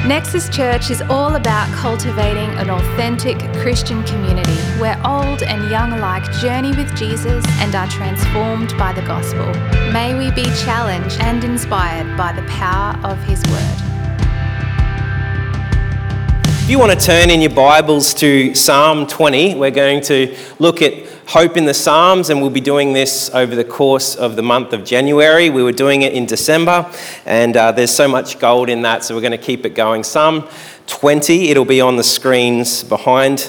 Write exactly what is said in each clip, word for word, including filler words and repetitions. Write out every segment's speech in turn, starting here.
Nexus Church is all about cultivating an authentic Christian community where old and young alike journey with Jesus and are transformed by the gospel. May we be challenged and inspired by the power of His Word. If you want to turn in your Bibles to Psalm twenty, we're going to look at hope in the Psalms, and we'll be doing this over the course of the month of January. We were doing it in December, and uh, there's so much gold in that, so we're going to keep it going. Psalm twenty, it'll be on the screens behind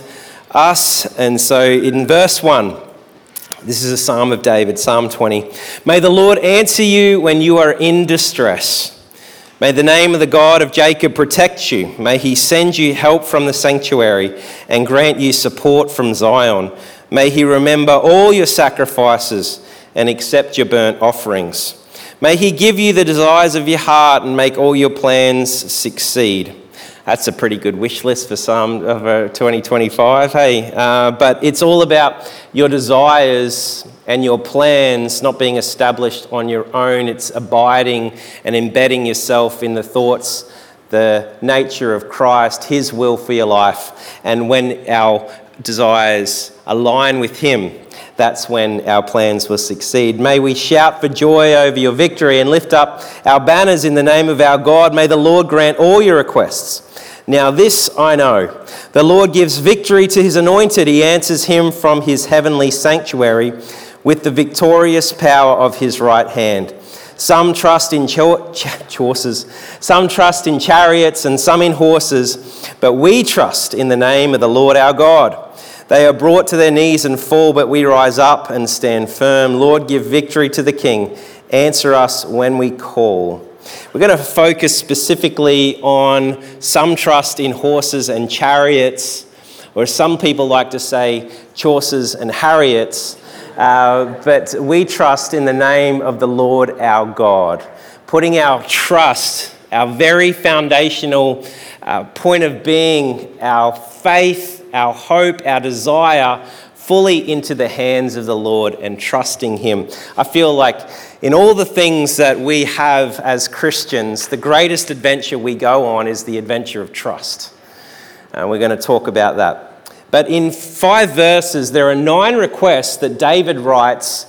us. And so in verse one, this is a Psalm of David, Psalm twenty. May the Lord answer you when you are in distress. May the name of the God of Jacob protect you. May he send you help from the sanctuary and grant you support from Zion. May he remember all your sacrifices and accept your burnt offerings. May he give you the desires of your heart and make all your plans succeed. That's a pretty good wish list for Psalm of twenty twenty-five, hey? Uh, but it's all about your desires and your plans not being established on your own. It's abiding and embedding yourself in the thoughts, the nature of Christ, His will for your life. And when our desires align with Him, that's when our plans will succeed. May we shout for joy over your victory and lift up our banners in the name of our God. May the Lord grant all your requests. Now this I know, the Lord gives victory to His anointed. He answers him from His heavenly sanctuary with the victorious power of His right hand. Some trust in cho- ch- horses, some trust in chariots, and some in horses, but we trust in the name of the Lord our God. They are brought to their knees and fall, but we rise up and stand firm. Lord, give victory to the King. Answer us when we call. We're going to focus specifically on some trust in horses and chariots, or some people like to say Chaucers and Harriets, uh, but we trust in the name of the Lord our God, putting our trust, our very foundational uh, point of being, our faith, our hope, our desire, fully into the hands of the Lord and trusting Him. I feel like in all the things that we have as Christians, the greatest adventure we go on is the adventure of trust. And we're going to talk about that. But in five verses, there are nine requests that David writes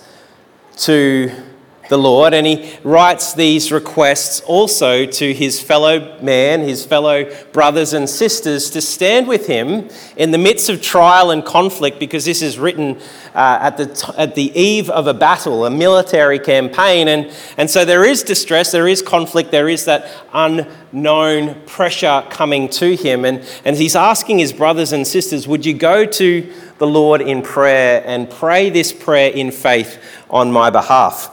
to the Lord, and he writes these requests also to his fellow man, his fellow brothers and sisters, to stand with him in the midst of trial and conflict, because this is written uh, at the t- at the eve of a battle, a military campaign, and, and so there is distress, there is conflict, there is that unknown pressure coming to him, and, and he's asking his brothers and sisters, would you go to the Lord in prayer and pray this prayer in faith on my behalf?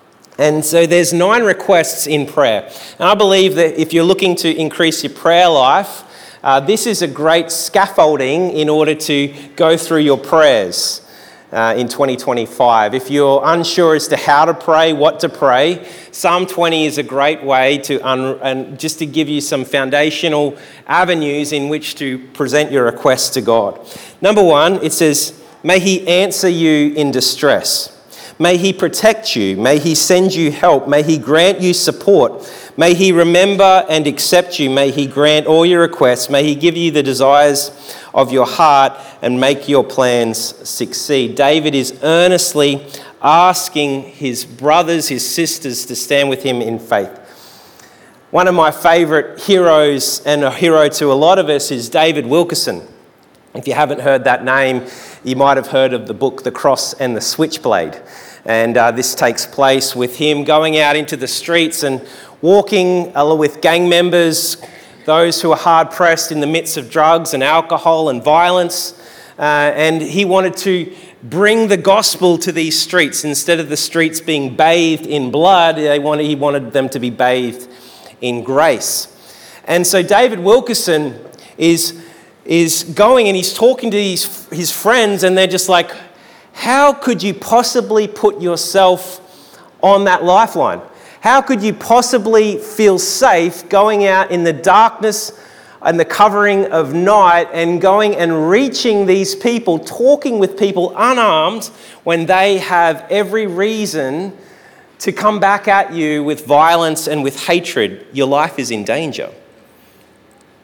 And so there's nine requests in prayer. And I believe that if you're looking to increase your prayer life, uh, this is a great scaffolding in order to go through your prayers uh, in twenty twenty-five. If you're unsure as to how to pray, what to pray, Psalm twenty is a great way to, un- and just to give you some foundational avenues in which to present your requests to God. Number one, it says, may He answer you in distress. May He protect you. May He send you help. May He grant you support. May He remember and accept you. May He grant all your requests. May He give you the desires of your heart and make your plans succeed. David is earnestly asking his brothers, his sisters to stand with him in faith. One of my favourite heroes, and a hero to a lot of us, is David Wilkerson. If you haven't heard that name, you might have heard of the book The Cross and the Switchblade. And uh, this takes place with him going out into the streets and walking uh, with gang members, those who are hard-pressed in the midst of drugs and alcohol and violence. Uh, and he wanted to bring the gospel to these streets. Instead of the streets being bathed in blood, they wanted, he wanted them to be bathed in grace. And so David Wilkerson is... is going and he's talking to his, his friends, and they're just like, how could you possibly put yourself on that lifeline? How could you possibly feel safe going out in the darkness and the covering of night and going and reaching these people, talking with people unarmed, when they have every reason to come back at you with violence and with hatred? Your life is in danger.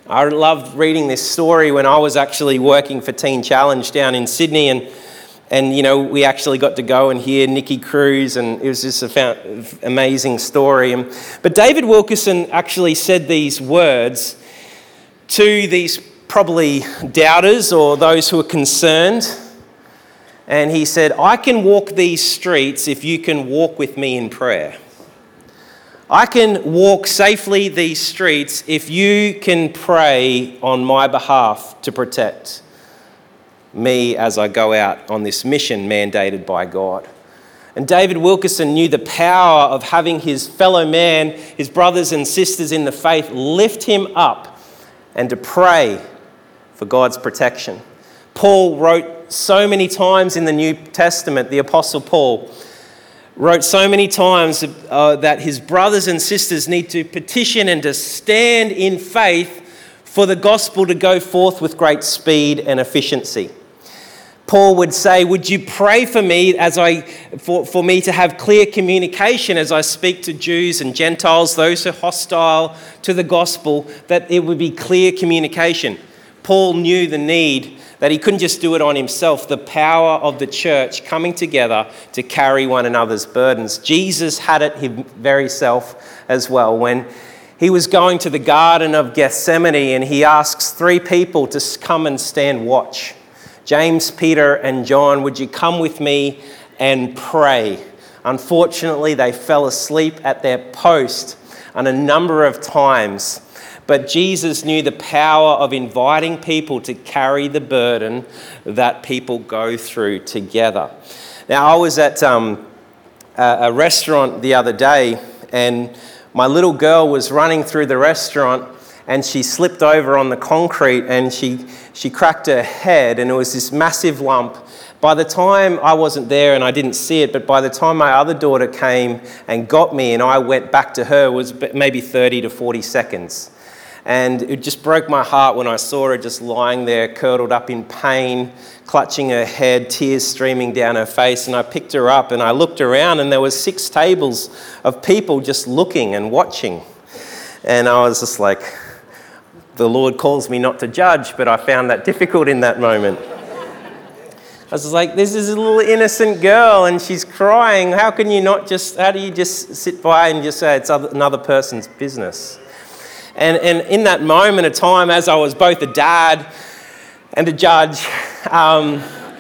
I loved reading this story when I was actually working for Teen Challenge down in Sydney, and and you know we actually got to go and hear Nicky Cruz, and it was just a amazing story. And, but David Wilkerson actually said these words to these probably doubters or those who are concerned, and he said, "I can walk these streets if you can walk with me in prayer. I can walk safely these streets if you can pray on my behalf to protect me as I go out on this mission mandated by God." And David Wilkerson knew the power of having his fellow man, his brothers and sisters in the faith, lift him up and to pray for God's protection. Paul wrote so many times in the New Testament, the Apostle Paul, wrote so many times uh, that his brothers and sisters need to petition and to stand in faith for the gospel to go forth with great speed and efficiency. Paul would say, "Would you pray for me as I for, for me to have clear communication as I speak to Jews and Gentiles, those who are hostile to the gospel, that it would be clear communication." Paul knew the need, that he couldn't just do it on himself, the power of the church coming together to carry one another's burdens. Jesus had it his very self as well. When he was going to the Garden of Gethsemane and he asks three people to come and stand watch. James, Peter and John, "Would you come with me and pray?" Unfortunately, they fell asleep at their post on a number of times. But Jesus knew the power of inviting people to carry the burden that people go through together. Now, I was at um, a restaurant the other day, and my little girl was running through the restaurant, and she slipped over on the concrete, and she, she cracked her head, and it was this massive lump. By the time I wasn't there and I didn't see it, but by the time my other daughter came and got me and I went back to her, it was maybe thirty to forty seconds. And it just broke my heart when I saw her just lying there, curdled up in pain, clutching her head, tears streaming down her face. And I picked her up and I looked around, and there was six tables of people just looking and watching. And I was just like, the Lord calls me not to judge, but I found that difficult in that moment. I was just like, this is a little innocent girl and she's crying. How can you not just, how do you just sit by and just say it's another person's business? And, and in that moment of time, as I was both a dad and a judge, um,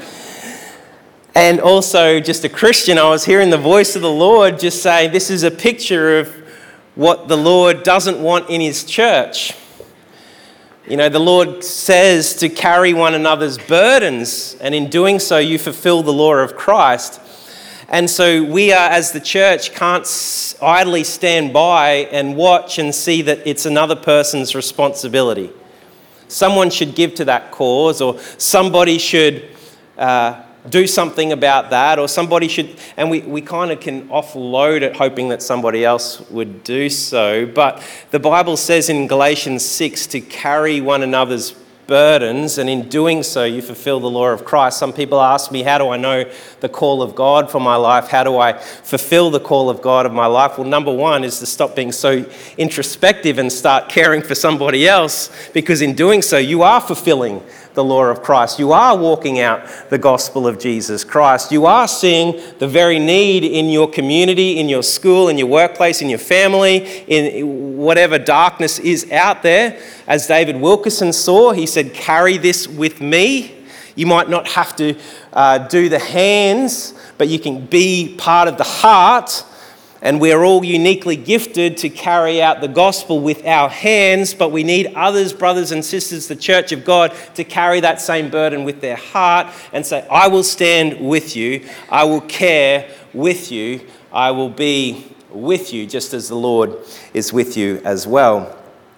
and also just a Christian, I was hearing the voice of the Lord just say, this is a picture of what the Lord doesn't want in his church. You know, the Lord says to carry one another's burdens, and in doing so, you fulfill the law of Christ. And so we are, as the church, can't idly stand by and watch and see that it's another person's responsibility. Someone should give to that cause, or somebody should uh, do something about that, or somebody should, and we, we kind of can offload it hoping that somebody else would do so. But the Bible says in Galatians six to carry one another's burdens, and in doing so you fulfill the law of Christ. Some people ask me, how do I know the call of God for my life? How do I fulfill the call of God of my life? Well, number one is to stop being so introspective and start caring for somebody else, because in doing so you are fulfilling the law of Christ. You are walking out the gospel of Jesus Christ. You are seeing the very need in your community, in your school, in your workplace, in your family, in whatever darkness is out there. As David Wilkerson saw, he said, carry this with me. You might not have to uh, do the hands, but you can be part of the heart. And we're all uniquely gifted to carry out the gospel with our hands, but we need others, brothers and sisters, the church of God, to carry that same burden with their heart and say, I will stand with you. I will care with you. I will be with you, just as the Lord is with you as well.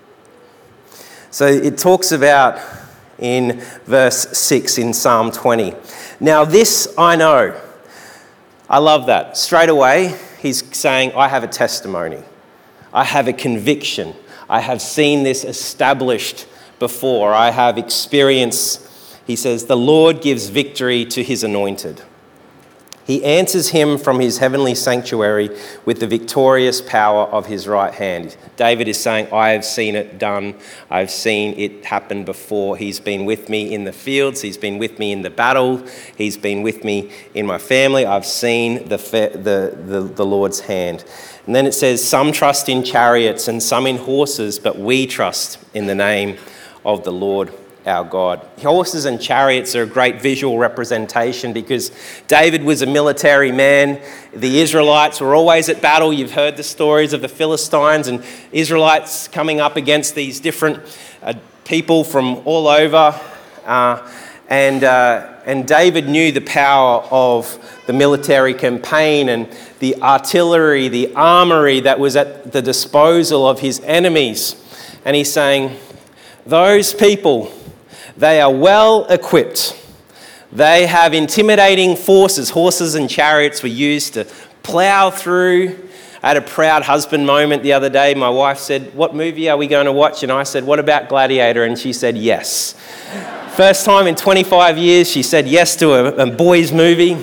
So it talks about in verse six in Psalm twenty. Now this I know. I love that. Straight away, he's saying, I have a testimony. I have a conviction. I have seen this established before. I have experience. He says, the Lord gives victory to his anointed. He answers him from his heavenly sanctuary with the victorious power of his right hand. David is saying, I have seen it done. I've seen it happen before. He's been with me in the fields. He's been with me in the battle. He's been with me in my family. I've seen the, the, the, the Lord's hand. And then it says, some trust in chariots and some in horses, but we trust in the name of the Lord our God. Horses and chariots are a great visual representation because David was a military man. The Israelites were always at battle. You've heard the stories of the Philistines and Israelites coming up against these different uh, people from all over. Uh, and, uh, and David knew the power of the military campaign and the artillery, the armory that was at the disposal of his enemies. And he's saying, those people, they are well equipped. They have intimidating forces. Horses and chariots were used to plough through. I had a proud husband moment the other day. My wife said, what movie are we going to watch? And I said, what about Gladiator? And she said, yes. First time in twenty-five years, she said yes to a, a boys' movie.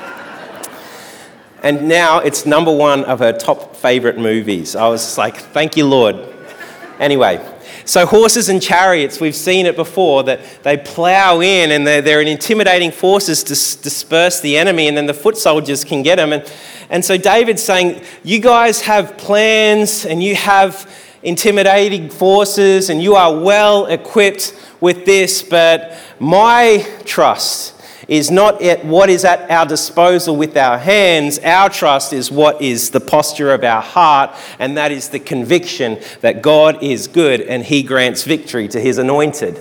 And now it's number one of her top favourite movies. I was like, thank you, Lord. Anyway. So horses and chariots, we've seen it before, that they plough in and they're, they're intimidating forces to s- disperse the enemy, and then the foot soldiers can get them. And, and so David's saying, you guys have plans and you have intimidating forces and you are well equipped with this, but my trust is not at what is at our disposal with our hands. Our trust is what is the posture of our heart, and that is the conviction that God is good and he grants victory to his anointed.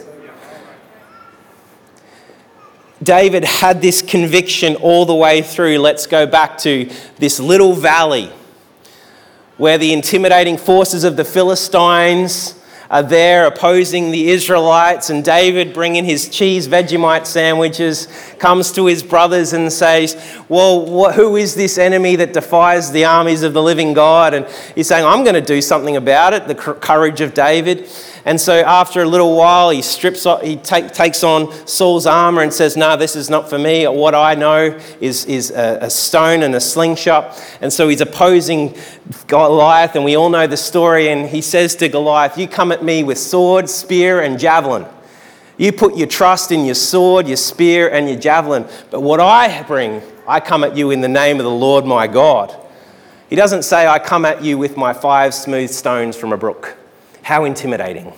David had this conviction all the way through. Let's go back to this little valley where the intimidating forces of the Philistines are there opposing the Israelites, and David, bringing his cheese Vegemite sandwiches, comes to his brothers and says, well, what, who is this enemy that defies the armies of the living God? And he's saying, I'm going to do something about it, the courage of David. And so after a little while, he strips, he take, takes on Saul's armor and says, no, this is not for me. What I know is, is a, a stone and a slingshot. And so he's opposing Goliath, and we all know the story. And he says to Goliath, you come at me with sword, spear, and javelin. You put your trust in your sword, your spear, and your javelin. But what I bring, I come at you in the name of the Lord my God. He doesn't say, I come at you with my five smooth stones from a brook. How intimidating.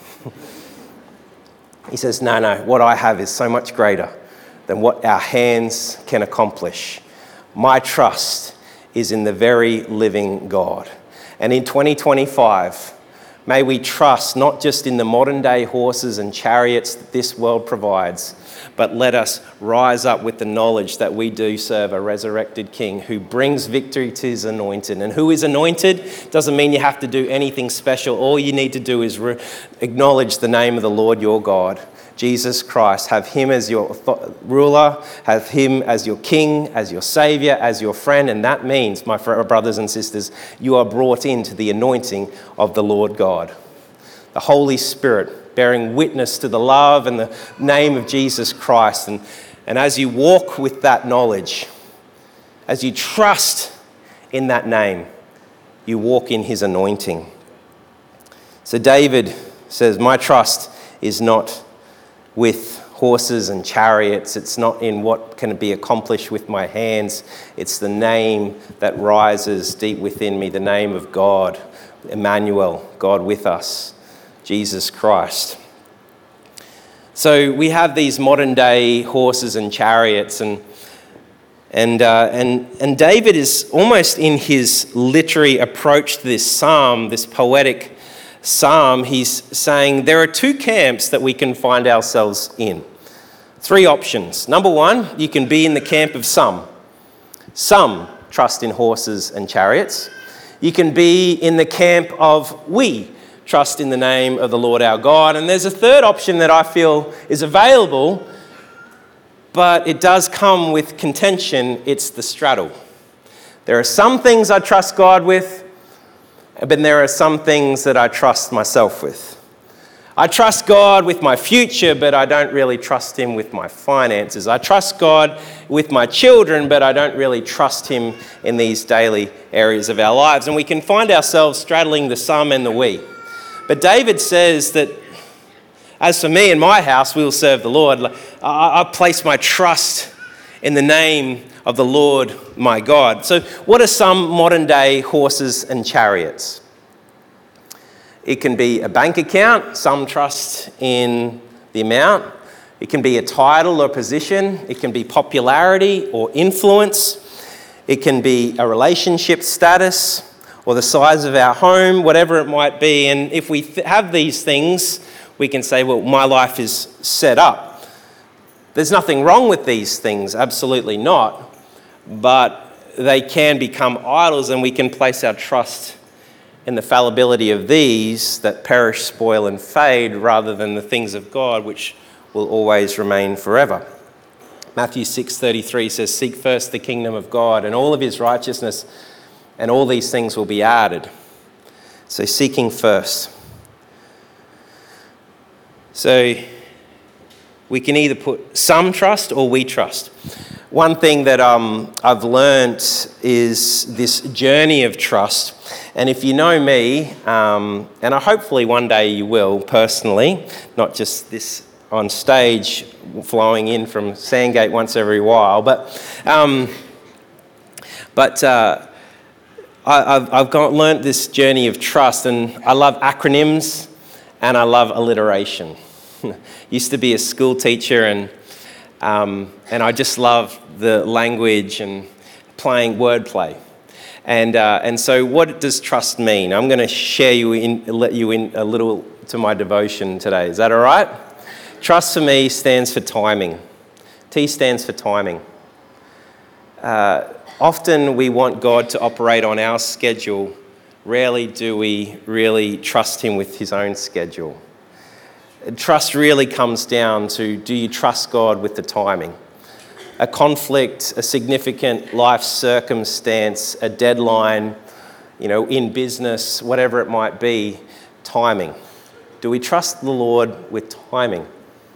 He says, no, no, what I have is so much greater than what our hands can accomplish. My trust is in the very living God. And in twenty twenty-five, may we trust not just in the modern day horses and chariots that this world provides, but let us rise up with the knowledge that we do serve a resurrected King who brings victory to his anointed. And who is anointed doesn't mean you have to do anything special. All you need to do is re- acknowledge the name of the Lord your God, Jesus Christ. Have him as your th- ruler, have him as your King, as your Saviour, as your friend. And that means, my brothers and sisters, you are brought into the anointing of the Lord God. The Holy Spirit bearing witness to the love and the name of Jesus Christ. And, and as you walk with that knowledge, as you trust in that name, you walk in his anointing. So David says, my trust is not with horses and chariots. It's not in what can be accomplished with my hands. It's the name that rises deep within me, the name of God, Emmanuel, God with us. Jesus Christ. So we have these modern day horses and chariots, and and uh, and and David is almost in his literary approach to this psalm, this poetic psalm. He's saying there are two camps that we can find ourselves in. Three options. Number one, you can be in the camp of some. Some trust in horses and chariots. You can be in the camp of we trust in the name of the Lord our God. And there's a third option that I feel is available, but it does come with contention. It's the straddle. There are some things I trust God with, but there are some things that I trust myself with. I trust God with my future, but I don't really trust him with my finances. I trust God with my children, but I don't really trust him in these daily areas of our lives. And we can find ourselves straddling the some and the we. But David says that, as for me and my house, we will serve the Lord. I, I place my trust in the name of the Lord my God. So what are some modern day horses and chariots? It can be a bank account. Some trust in the amount. It can be a title or position. It can be popularity or influence. It can be a relationship status or the size of our home, whatever it might be. And if we th- have these things, we can say, well, my life is set up. There's nothing wrong with these things, absolutely not. But they can become idols, and we can place our trust in the fallibility of these that perish, spoil and fade, rather than the things of God which will always remain forever. Matthew six thirty-three says, seek first the kingdom of God and all of his righteousness, and all these things will be added. So seeking first. So we can either put some trust or we trust. One thing that um, I've learnt is this journey of trust. And if you know me, um, and I hopefully one day you will personally, not just this on stage flowing in from Sandgate once every while, but um, but uh, I, I've, I've got, learnt this journey of trust, and I love acronyms and I love alliteration. Used to be a school teacher, and um, and I just love the language and playing wordplay. And uh, and so what does trust mean? I'm going to share you in, let you in a little to my devotion today. Is that all right? Trust for me stands for timing. T stands for timing. Uh, often we want God to operate on our schedule. Rarely do we really trust him with his own schedule. Trust really comes down to, do you trust God with the timing? A conflict, a significant life circumstance, a deadline, you know, in business, whatever it might be, timing. Do we trust the Lord with timing?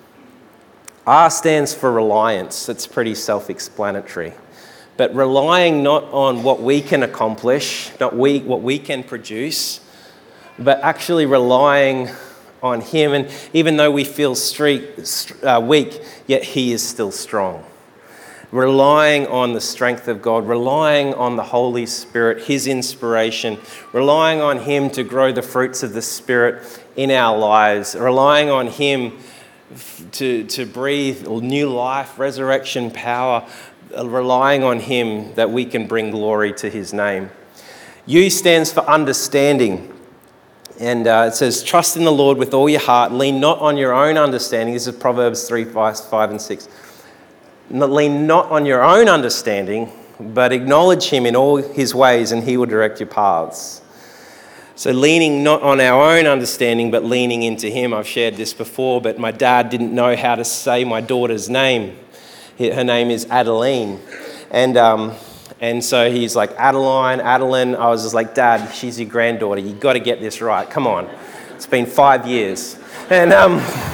R stands for reliance. That's pretty self-explanatory. But relying not on what we can accomplish, not we, what we can produce, but actually relying on him. And even though we feel streak, uh, weak, yet he is still strong. Relying on the strength of God, relying on the Holy Spirit, his inspiration, relying on him to grow the fruits of the Spirit in our lives, relying on him to, to breathe new life, resurrection power, relying on him that we can bring glory to his name. U stands for understanding. And uh, it says, trust in the Lord with all your heart, lean not on your own understanding. This is Proverbs three, five and six. Lean not on your own understanding, but acknowledge him in all his ways and he will direct your paths. So leaning not on our own understanding, but leaning into him. I've shared this before, but my dad didn't know how to say my daughter's name. Her name is Adeline. And um, and so he's like, Adeline, Adeline. I was just like, Dad, she's your granddaughter. You've got to get this right. Come on. It's been five years. And um,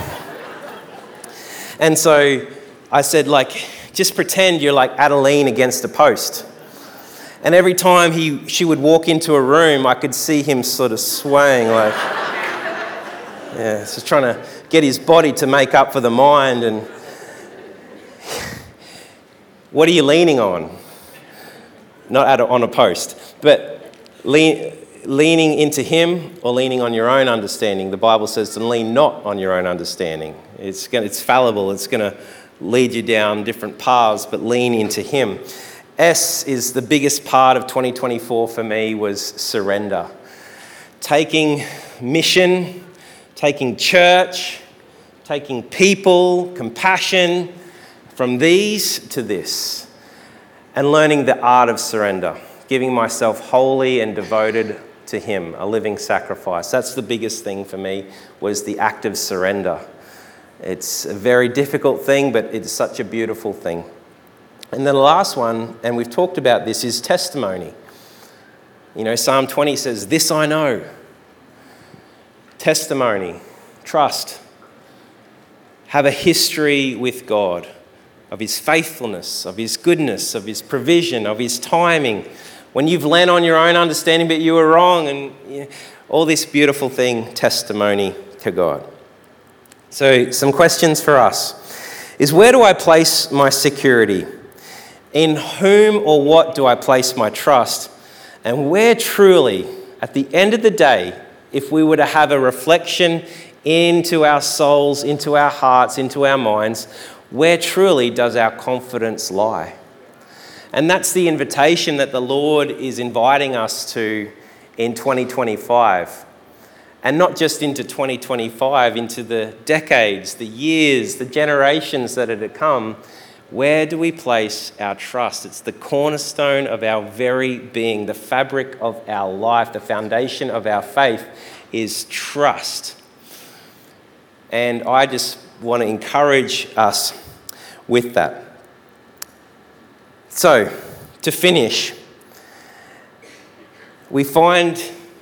and so I said, like, just pretend you're like Adeline against a post. And every time he, she would walk into a room, I could see him sort of swaying, like, yeah, just trying to get his body to make up for the mind. And what are you leaning on? Not at a, on a post, but lean, leaning into him or leaning on your own understanding. The Bible says to lean not on your own understanding. It's gonna, it's fallible. It's going to lead you down different paths, but lean into him. S is the biggest part of twenty twenty-four for me, was surrender. Taking mission, taking church, taking people, compassion, from these to this, and learning the art of surrender, giving myself wholly and devoted to him, a living sacrifice. That's the biggest thing for me, was the act of surrender. It's a very difficult thing, but it's such a beautiful thing. And then the last one, and we've talked about this, is testimony. You know, Psalm twenty says, this I know. Testimony. trust. Have a history with God of his faithfulness, of his goodness, of his provision, of his timing. When you've lent on your own understanding but you were wrong, and you know, all this beautiful thing, testimony to God. So some questions for us is, where do I place my security? In whom or what do I place my trust? And where truly, at the end of the day, if we were to have a reflection into our souls, into our hearts, into our minds, where truly does our confidence lie? And that's the invitation that the Lord is inviting us to in twenty twenty-five. And not just into twenty twenty-five, into the decades, the years, the generations that are to come. Where do we place our trust? It's the cornerstone of our very being, the fabric of our life, the foundation of our faith is trust. And I just want to encourage us with that. So, to finish, we find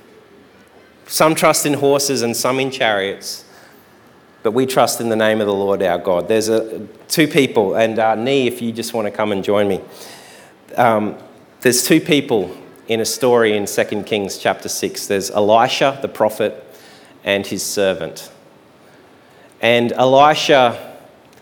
some trust in horses and some in chariots, but we trust in the name of the Lord our God. There's a, two people, and uh, Nee, if you just want to come and join me. Um, there's two people in a story in Second Kings chapter six. There's Elisha, the prophet, and his servant. And Elisha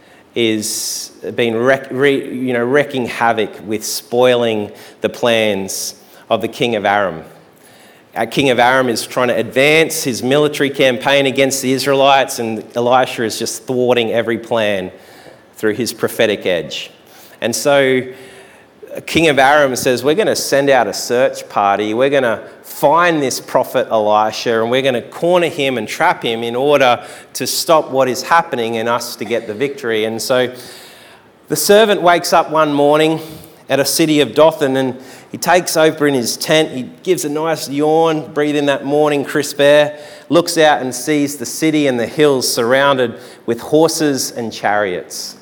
is been wreck, re, you know, wreaking havoc with spoiling the plans of the king of Aram. Our king of Aram is trying to advance his military campaign against the Israelites, and Elisha is just thwarting every plan through his prophetic edge. And so king of Aram says, we're going to send out a search party. We're going to find this prophet Elisha, and we're going to corner him and trap him in order to stop what is happening and us to get the victory. And so the servant wakes up one morning at a city of Dothan, and he takes open his tent, he gives a nice yawn, breathe in that morning crisp air, looks out and sees the city and the hills surrounded with horses and chariots.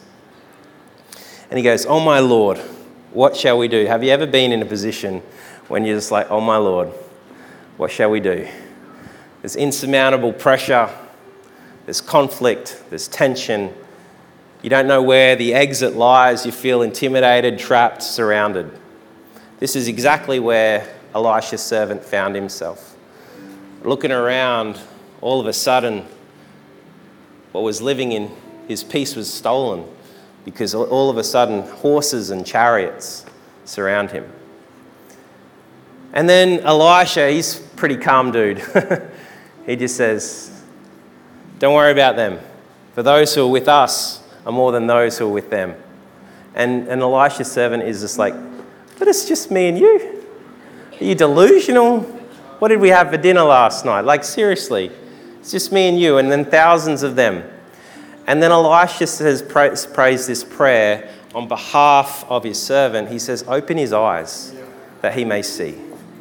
And he goes, oh my Lord, what shall we do? Have you ever been in a position when you're just like, oh my Lord, what shall we do? There's insurmountable pressure, there's conflict, there's tension. You don't know where the exit lies, you feel intimidated, trapped, surrounded. This is exactly where Elisha's servant found himself. Looking around, all of a sudden, what was living in his peace was stolen, because all of a sudden, horses and chariots surround him. And then Elisha, he's a pretty calm dude. He just says, don't worry about them. For those who are with us are more than those who are with them. And, and Elisha's servant is just like, but it's just me and you. Are you delusional? What did we have for dinner last night? Like, seriously, it's just me and you, and then thousands of them. And then Elisha says, prays this prayer on behalf of his servant. He says, open his eyes that he may see.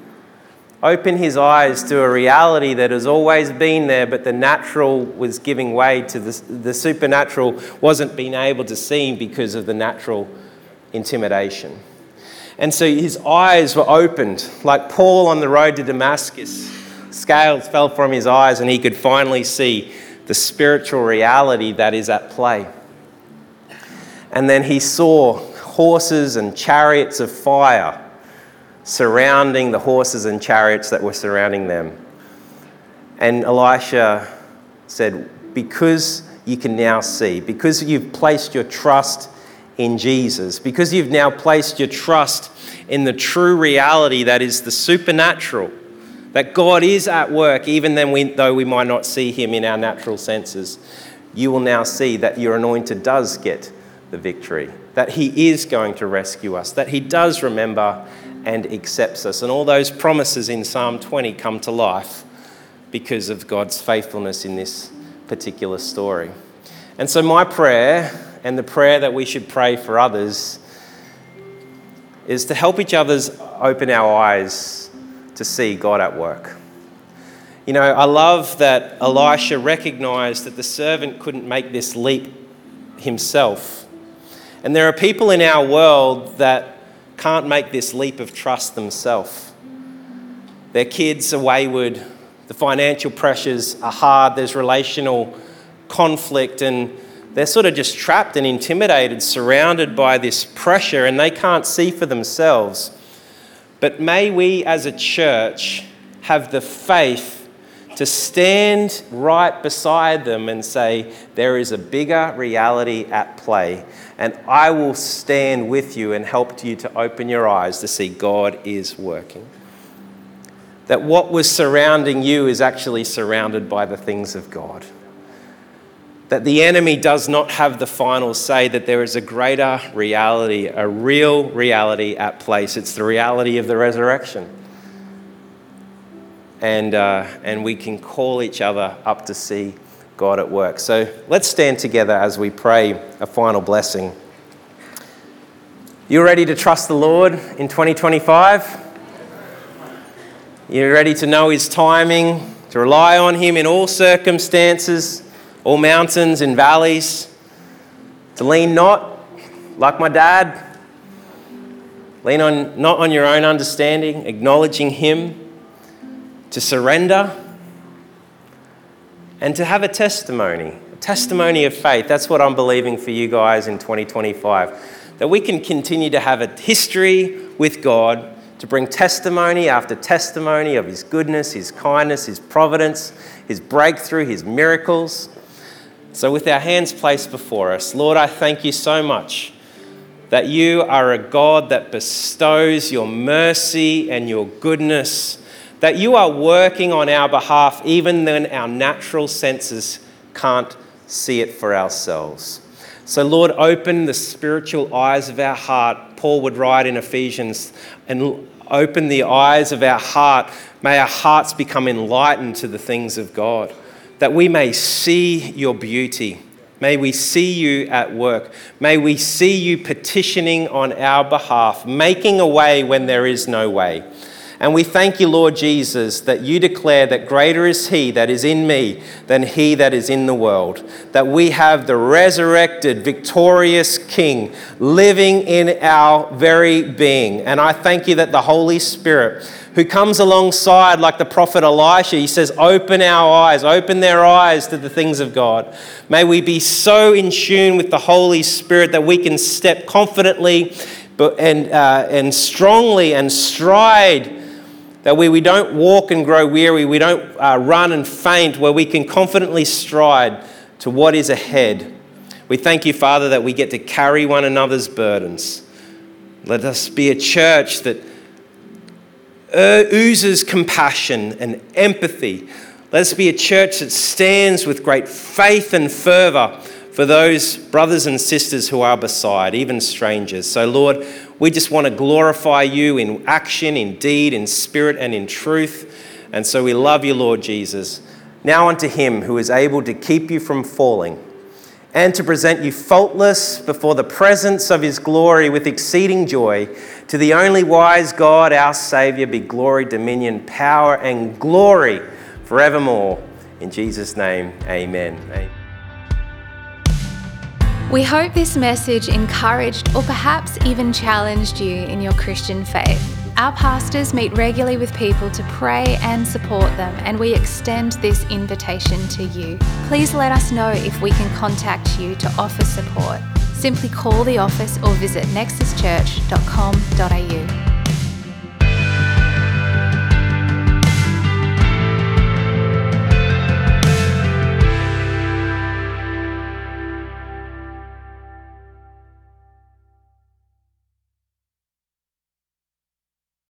Open his eyes to a reality that has always been there, but the natural was giving way to the, the supernatural wasn't being able to see because of the natural intimidation. And so his eyes were opened, like Paul on the road to Damascus. Scales fell from his eyes and he could finally see the spiritual reality that is at play. And then he saw horses and chariots of fire surrounding the horses and chariots that were surrounding them. And Elisha said, because you can now see, because you've placed your trust in Jesus, because you've now placed your trust in the true reality that is the supernatural, that God is at work even then we, though we might not see him in our natural senses, you will now see that your anointed does get the victory, that he is going to rescue us, that he does remember and accepts us. And all those promises in Psalm twenty come to life because of God's faithfulness in this particular story. And so my prayer, and the prayer that we should pray for others, is to help each other's open our eyes to see God at work. You know, I love that Elisha recognised that the servant couldn't make this leap himself. And there are people in our world that can't make this leap of trust themselves. Their kids are wayward, the financial pressures are hard, there's relational conflict, and they're sort of just trapped and intimidated, surrounded by this pressure, and they can't see for themselves. But may we as a church have the faith to stand right beside them and say, there is a bigger reality at play, and I will stand with you and help you to open your eyes to see God is working. That what was surrounding you is actually surrounded by the things of God. That the enemy does not have the final say, that there is a greater reality, a real reality at place. It's the reality of the resurrection. And, uh, and we can call each other up to see God at work. So let's stand together as we pray a final blessing. You ready to trust the Lord in twenty twenty-five? You're ready to know his timing, to rely on him in all circumstances, all mountains and valleys, to lean not, like my dad, lean on not on your own understanding, acknowledging him, to surrender, and to have a testimony, a testimony of faith. That's what I'm believing for you guys in twenty twenty-five, that we can continue to have a history with God, to bring testimony after testimony of his goodness, his kindness, his providence, his breakthrough, his miracles. So with our hands placed before us, Lord, I thank you so much that you are a God that bestows your mercy and your goodness, that you are working on our behalf even when our natural senses can't see it for ourselves. So Lord, open the spiritual eyes of our heart. Paul would write in Ephesians, and open the eyes of our heart. May our hearts become enlightened to the things of God, that we may see your beauty. May we see you at work. May we see you petitioning on our behalf, making a way when there is no way. And we thank you, Lord Jesus, that you declare that greater is he that is in me than he that is in the world. That we have the resurrected, victorious King living in our very being. And I thank you that the Holy Spirit, who comes alongside like the prophet Elisha, he says, open our eyes, open their eyes to the things of God. May we be so in tune with the Holy Spirit that we can step confidently and, uh, and strongly and stride, that we, we don't walk and grow weary, we don't uh, run and faint, where we can confidently stride to what is ahead. We thank you, Father, that we get to carry one another's burdens. Let us be a church that uh, oozes compassion and empathy. Let us be a church that stands with great faith and fervour for those brothers and sisters who are beside, even strangers. So, Lord, we just want to glorify you in action, in deed, in spirit, and in truth. And so we love you, Lord Jesus. Now unto him who is able to keep you from falling and to present you faultless before the presence of his glory with exceeding joy, to the only wise God, our Saviour, be glory, dominion, power, and glory forevermore. In Jesus' name, amen. Amen. We hope this message encouraged or perhaps even challenged you in your Christian faith. Our pastors meet regularly with people to pray and support them, and we extend this invitation to you. Please let us know if we can contact you to offer support. Simply call the office or visit nexus church dot com dot a u.